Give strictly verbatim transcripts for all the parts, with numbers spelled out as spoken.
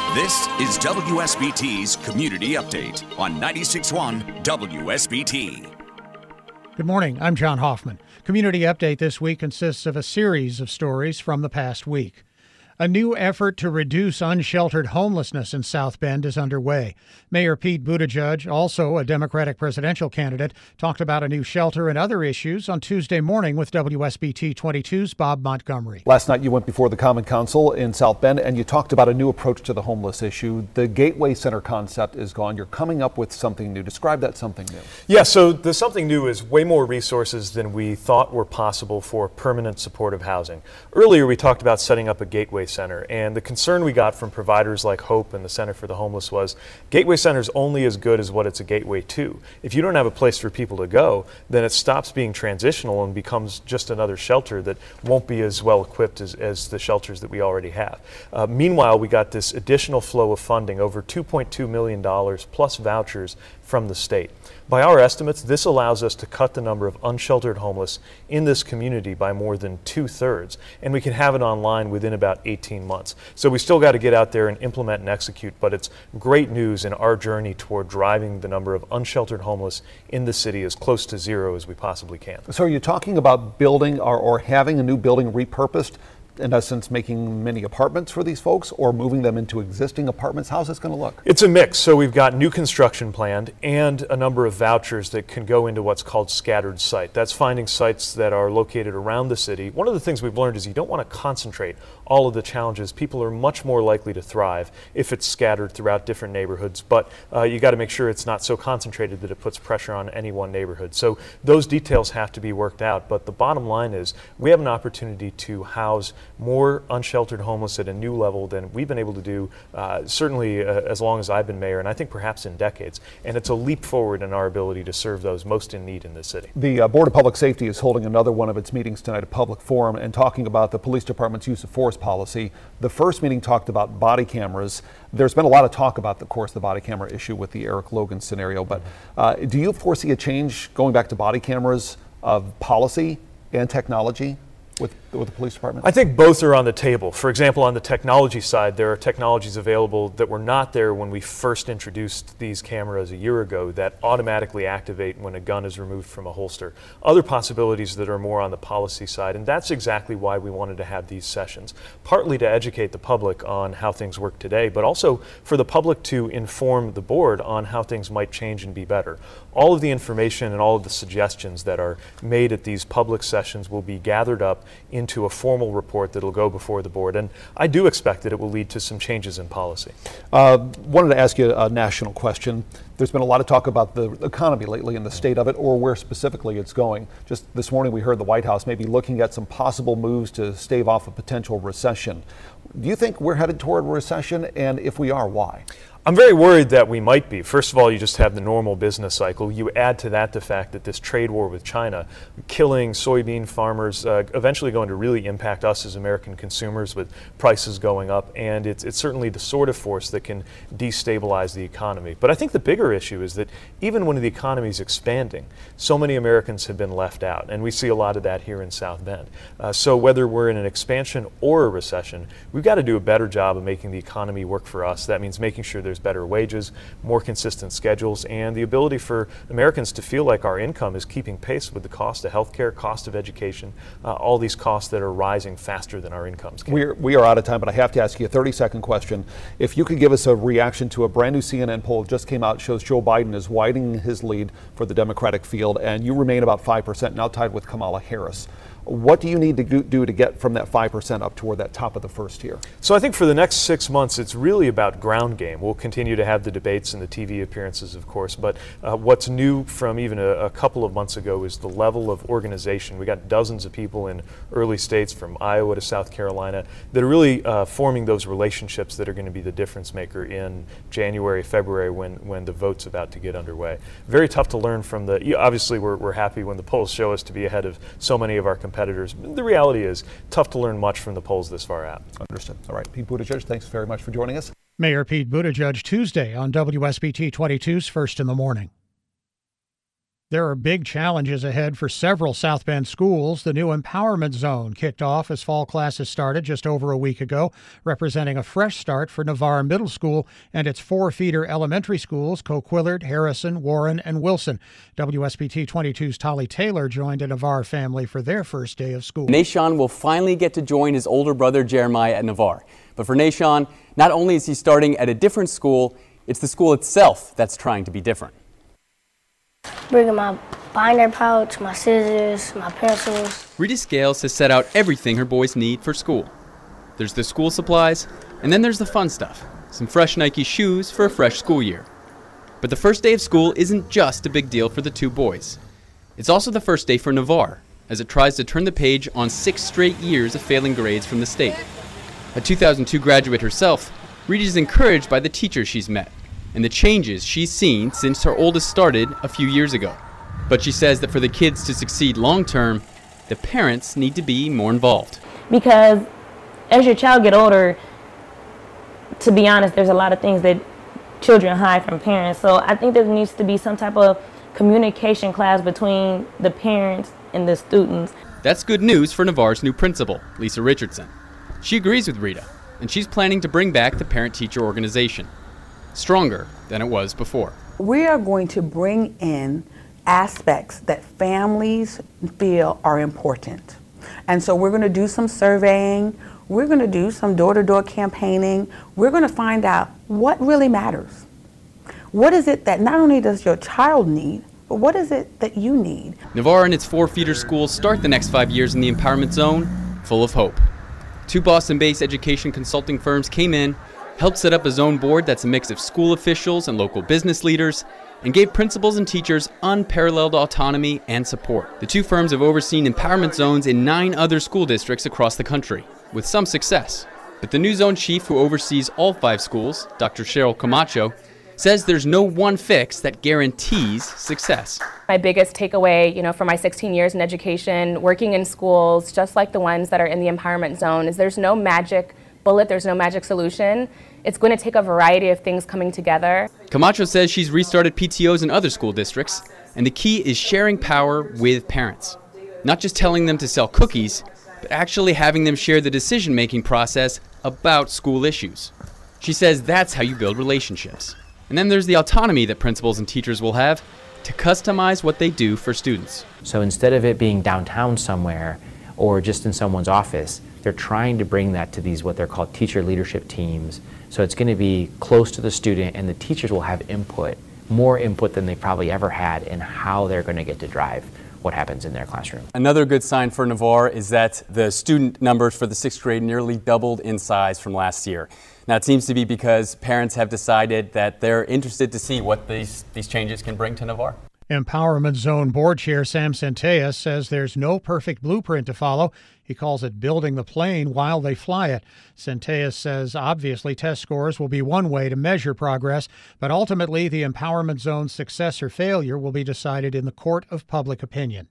This is W S B T's Community Update on ninety-six point one W S B T. Good morning. I'm John Hoffman. Community Update this week consists of a series of stories from the past week. A new effort to reduce unsheltered homelessness in South Bend is underway. Mayor Pete Buttigieg, also a Democratic presidential candidate, talked about a new shelter and other issues on Tuesday morning with W S B T twenty-two's Bob Montgomery. Last night you went before the Common Council in South Bend and you talked about a new approach to the homeless issue. The Gateway Center concept is gone. You're coming up with something new. Describe that something new. Yeah, so the something new is way more resources than we thought were possible for permanent supportive housing. Earlier we talked about setting up a Gateway Center, and the concern we got from providers like Hope and the Center for the Homeless was Gateway Center's only as good as what it's a gateway to. If you don't have a place for people to go, then it stops being transitional and becomes just another shelter that won't be as well equipped as, as the shelters that we already have. Uh, meanwhile, we got this additional flow of funding, over two point two million dollars plus vouchers from the state. By our estimates, this allows us to cut the number of unsheltered homeless in this community by more than two-thirds, and we can have it online within about eighteen months. So we still got to get out there and implement and execute, but it's great news in our journey toward driving the number of unsheltered homeless in the city as close to zero as we possibly can. So are you talking about building or, or having a new building repurposed, in essence making many apartments for these folks, or moving them into existing apartments? How's this going to look? It's a mix. So we've got new construction planned and a number of vouchers that can go into what's called scattered site. That's finding sites that are located around the city. One of the things we've learned is you don't want to concentrate all of the challenges. People are much more likely to thrive if it's scattered throughout different neighborhoods, but uh, you got to make sure it's not so concentrated that it puts pressure on any one neighborhood. So those details have to be worked out, but the bottom line is we have an opportunity to house more unsheltered homeless at a new level than we've been able to do uh, certainly uh, as long as I've been mayor, and I think perhaps in decades. And it's a leap forward in our ability to serve those most in need in this city. The uh, Board of Public Safety is holding another one of its meetings tonight, a public forum, and talking about the police department's use of force policy. The first meeting talked about body cameras. There's been a lot of talk about, of course, the body camera issue with the Eric Logan scenario, but uh, do you foresee a change going back to body cameras of policy and technology with, with the police department? I think both are on the table. For example, on the technology side, there are technologies available that were not there when we first introduced these cameras a year ago that automatically activate when a gun is removed from a holster. Other possibilities that are more on the policy side, and that's exactly why we wanted to have these sessions. Partly to educate the public on how things work today, but also for the public to inform the board on how things might change and be better. All of the information and all of the suggestions that are made at these public sessions will be gathered up into a formal report that will go before the board, and I do expect that it will lead to some changes in policy. Uh, wanted to ask you a national question. There's been a lot of talk about the economy lately and the state of it, or where specifically it's going. Just this morning we heard the White House maybe looking at some possible moves to stave off a potential recession. Do you think we're headed toward a recession, and if we are, why? I'm very worried that we might be. First of all, you just have the normal business cycle. You add to that the fact that this trade war with China, killing soybean farmers, uh, eventually going to really impact us as American consumers with prices going up, and it's, it's certainly the sort of force that can destabilize the economy. But I think the bigger issue is that even when the economy is expanding, so many Americans have been left out, and we see a lot of that here in South Bend. Uh, so whether we're in an expansion or a recession, we've got to do a better job of making the economy work for us. That means making sure there's better wages, more consistent schedules, and the ability for Americans to feel like our income is keeping pace with the cost of healthcare, cost of education, uh, all these costs that are rising faster than our incomes can. We're, we are out of time, but I have to ask you a thirty second question. If you could give us a reaction to a brand new C N N poll just came out, shows Joe Biden is widening his lead for the Democratic field, and you remain about five percent, now tied with Kamala Harris. What do you need to do to get from that five percent up toward that top of the first tier? So I think for the next six months, it's really about ground game. We'll continue to have the debates and the T V appearances, of course, but uh, what's new from even a, a couple of months ago is the level of organization. We got dozens of people in early states from Iowa to South Carolina that are really uh, forming those relationships that are going to be the difference maker in January, February when, when the vote's about to get underway. Very tough to learn from the, obviously we're, we're happy when the polls show us to be ahead of so many of our competitors. The reality is tough to learn much from the polls this far out. Understood. All right, Pete Buttigieg, thanks very much for joining us. Mayor Pete Buttigieg Tuesday on W S B T twenty-two's First in the Morning. There are big challenges ahead for several South Bend schools. The new Empowerment Zone kicked off as fall classes started just over a week ago, representing a fresh start for Navarre Middle School and its four feeder elementary schools, Coquillard, Harrison, Warren, and Wilson. W S B T twenty-two's Tolly Taylor joined a Navarre family for their first day of school. Nashawn will finally get to join his older brother Jeremiah at Navarre. But for Nashawn, not only is he starting at a different school, it's the school itself that's trying to be different. Bringing my binder pouch, my scissors, my pencils. Rita Scales has set out everything her boys need for school. There's the school supplies, and then there's the fun stuff. Some fresh Nike shoes for a fresh school year. But the first day of school isn't just a big deal for the two boys. It's also the first day for Navarre, as it tries to turn the page on six straight years of failing grades from the state. A two thousand two graduate herself, Rita is encouraged by the teachers she's met and the changes she's seen since her oldest started a few years ago. But she says that for the kids to succeed long-term, the parents need to be more involved. Because as your child get older, to be honest, there's a lot of things that children hide from parents. So I think there needs to be some type of communication class between the parents and the students. That's good news for Navarre's new principal, Lisa Richardson. She agrees with Rita, and she's planning to bring back the parent-teacher organization, stronger than it was before. We are going to bring in aspects that families feel are important. And so we're going to do some surveying, we're going to do some door-to-door campaigning, we're going to find out what really matters. What is it that not only does your child need, but what is it that you need? Navarre and its four feeder schools start the next five years in the Empowerment Zone full of hope. Two Boston-based education consulting firms came in, helped set up a zone board that's a mix of school officials and local business leaders, and gave principals and teachers unparalleled autonomy and support. The two firms have overseen empowerment zones in nine other school districts across the country, with some success. But the new zone chief who oversees all five schools, Doctor Cheryl Camacho, says there's no one fix that guarantees success. My biggest takeaway, you know, from my sixteen years in education, working in schools just like the ones that are in the empowerment zone, is there's no magic bullet, there's no magic solution. It's going to take a variety of things coming together. Camacho says she's restarted P T Os in other school districts, and the key is sharing power with parents. Not just telling them to sell cookies, but actually having them share the decision-making process about school issues. She says that's how you build relationships. And then there's the autonomy that principals and teachers will have to customize what they do for students. So instead of it being downtown somewhere or just in someone's office, they're trying to bring that to these what they're called teacher leadership teams. So it's going to be close to the student, and the teachers will have input, more input than they probably ever had in how they're going to get to drive what happens in their classroom. Another good sign for Navarre is that the student numbers for the sixth grade nearly doubled in size from last year. Now it seems to be because parents have decided that they're interested to see what these, these changes can bring to Navarre. Empowerment Zone Board Chair Sam Centellas says there's no perfect blueprint to follow. He calls it building the plane while they fly it. Centellas says obviously test scores will be one way to measure progress, but ultimately the Empowerment Zone's success or failure will be decided in the court of public opinion.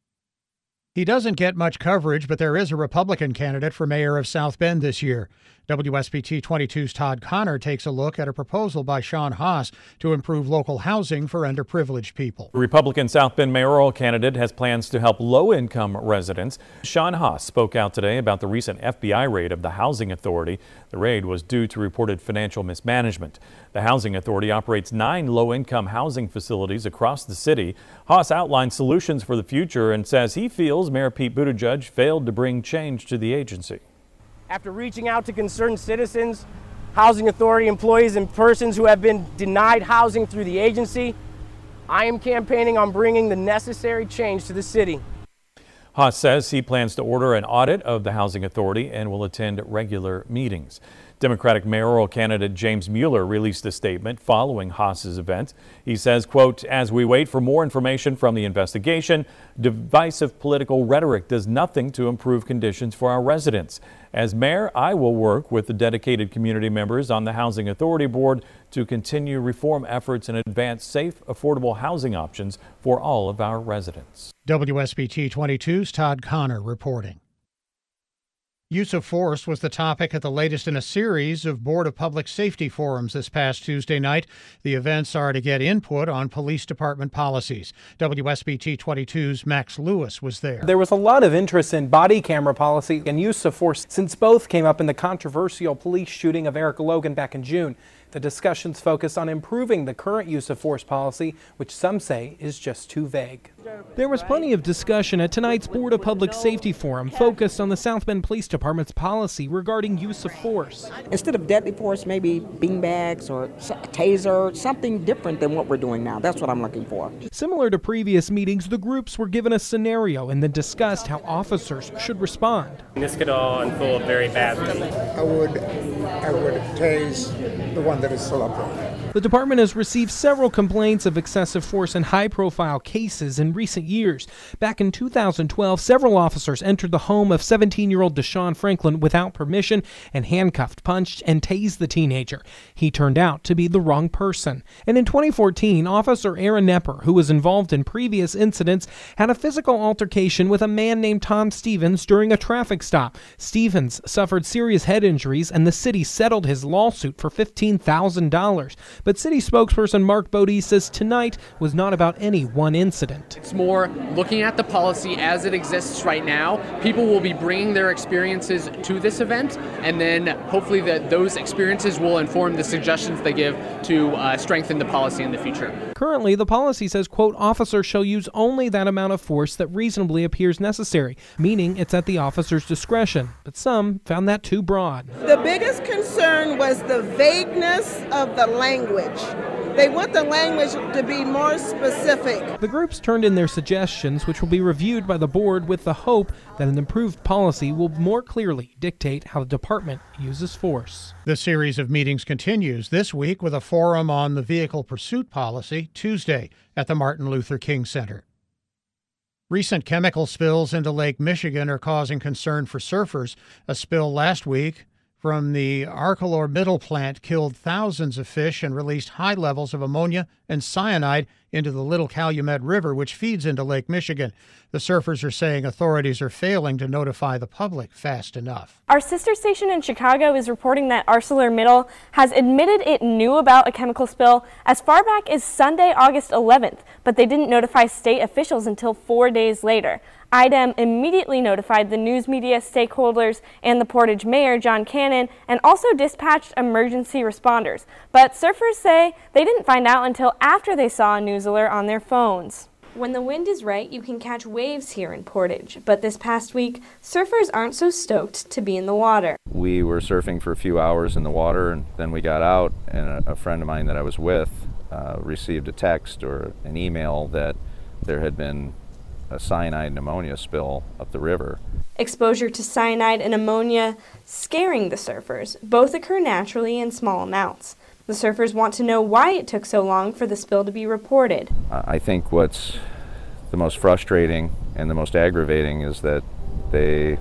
He doesn't get much coverage, but there is a Republican candidate for mayor of South Bend this year. W S B T twenty-two's Todd Connor takes a look at a proposal by Sean Haas to improve local housing for underprivileged people. The Republican South Bend mayoral candidate has plans to help low-income residents. Sean Haas spoke out today about the recent F B I raid of the Housing Authority. The raid was due to reported financial mismanagement. The Housing Authority operates nine low-income housing facilities across the city. Haas outlined solutions for the future and says he feels Mayor Pete Buttigieg failed to bring change to the agency. After reaching out to concerned citizens, Housing Authority employees, and persons who have been denied housing through the agency, I am campaigning on bringing the necessary change to the city. Haas says he plans to order an audit of the Housing Authority and will attend regular meetings. Democratic mayoral candidate James Mueller released a statement following Haas's event. He says, quote, "As we wait for more information from the investigation, divisive political rhetoric does nothing to improve conditions for our residents. As mayor, I will work with the dedicated community members on the Housing Authority Board to continue reform efforts and advance safe, affordable housing options for all of our residents." W S B T twenty-two's Todd Connor reporting. Use of force was the topic at the latest in a series of Board of Public Safety forums this past Tuesday night. The events are to get input on police department policies. W S B T twenty-two's Max Lewis was there. There was a lot of interest in body camera policy and use of force since both came up in the controversial police shooting of Eric Logan back in June. The discussions focused on improving the current use of force policy, which some say is just too vague. There was plenty of discussion at tonight's Board of Public Safety forum focused on the South Bend Police Department's policy regarding use of force. Instead of deadly force, maybe beanbags or a taser, something different than what we're doing now. That's what I'm looking for. Similar to previous meetings, the groups were given a scenario and then discussed how officers should respond. This could all unfold very badly. I would, I would tase the one that is still upright. The department has received several complaints of excessive force in high-profile cases in recent years. Back in two thousand twelve, several officers entered the home of seventeen-year-old Deshaun Franklin without permission and handcuffed, punched, and tased the teenager. He turned out to be the wrong person. And in twenty fourteen, Officer Aaron Nepper, who was involved in previous incidents, had a physical altercation with a man named Tom Stevens during a traffic stop. Stevens suffered serious head injuries, and the city settled his lawsuit for fifteen thousand dollars. But city spokesperson Mark Bodie says tonight was not about any one incident. It's more looking at the policy as it exists right now. People will be bringing their experiences to this event, and then hopefully that those experiences will inform the suggestions they give to uh, strengthen the policy in the future. Currently, the policy says, quote, officers shall use only that amount of force that reasonably appears necessary, meaning it's at the officer's discretion. But some found that too broad. The biggest concern was the vagueness of the language. They want the language to be more specific. The groups turned in their suggestions, which will be reviewed by the board with the hope that an improved policy will more clearly dictate how the department uses force. The series of meetings continues this week with a forum on the vehicle pursuit policy Tuesday at the Martin Luther King Center. Recent chemical spills into Lake Michigan are causing concern for surfers. A spill last week from the ArcelorMittal plant killed thousands of fish and released high levels of ammonia and cyanide into the Little Calumet River, which feeds into Lake Michigan. The surfers are saying authorities are failing to notify the public fast enough. Our sister station in Chicago is reporting that ArcelorMittal has admitted it knew about a chemical spill as far back as Sunday, August eleventh, but they didn't notify state officials until four days later. I D E M immediately notified the news media stakeholders and the Portage mayor, John Cannon, and also dispatched emergency responders. But surfers say they didn't find out until after they saw a news alert on their phones. When the wind is right, you can catch waves here in Portage, but this past week, surfers aren't so stoked to be in the water. We were surfing for a few hours in the water, and then we got out, and a, a friend of mine that I was with uh, received a text or an email that there had been a cyanide and ammonia spill up the river. Exposure to cyanide and ammonia scaring the surfers. Both occur naturally in small amounts. The surfers want to know why it took so long for the spill to be reported. I think what's the most frustrating and the most aggravating is that they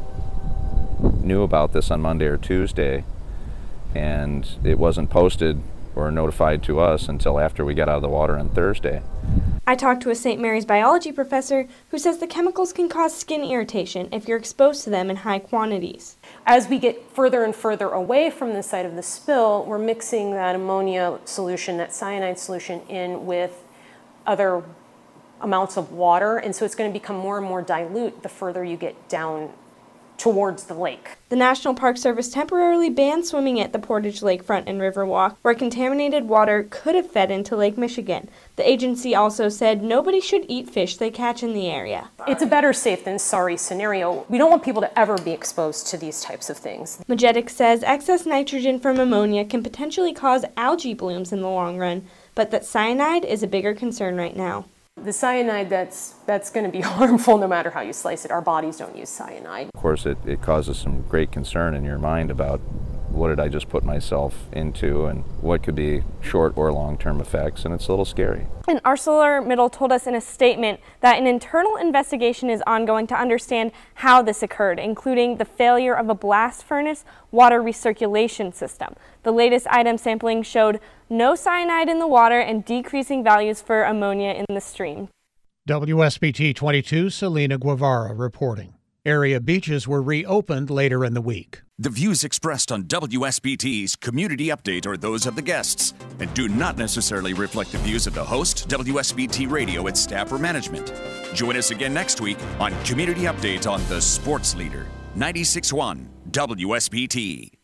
knew about this on Monday or Tuesday, and it wasn't posted or notified to us until after we got out of the water on Thursday. I talked to a Saint Mary's biology professor who says the chemicals can cause skin irritation if you're exposed to them in high quantities. As we get further and further away from the site of the spill, we're mixing that ammonia solution, that cyanide solution, in with other amounts of water, and so it's going to become more and more dilute the further you get down towards the lake. The National Park Service temporarily banned swimming at the Portage Lakefront and Riverwalk, where contaminated water could have fed into Lake Michigan. The agency also said nobody should eat fish they catch in the area. It's a better safe than sorry scenario. We don't want people to ever be exposed to these types of things. Majetic says excess nitrogen from ammonia can potentially cause algae blooms in the long run, but that cyanide is a bigger concern right now. The cyanide, that's that's going to be harmful no matter how you slice it. Our bodies don't use cyanide. Of course, it, it causes some great concern in your mind about what did I just put myself into and what could be short or long-term effects, and it's a little scary. And ArcelorMittal told us in a statement that an internal investigation is ongoing to understand how this occurred, including the failure of a blast furnace water recirculation system. The latest item sampling showed no cyanide in the water and decreasing values for ammonia in the stream. W S B T twenty-two, Selena Guevara reporting. Area beaches were reopened later in the week. The views expressed on W S B T's Community Update are those of the guests and do not necessarily reflect the views of the host, W S B T Radio, its staff, or management. Join us again next week on Community Update on the Sports Leader, ninety-six point one W S B T.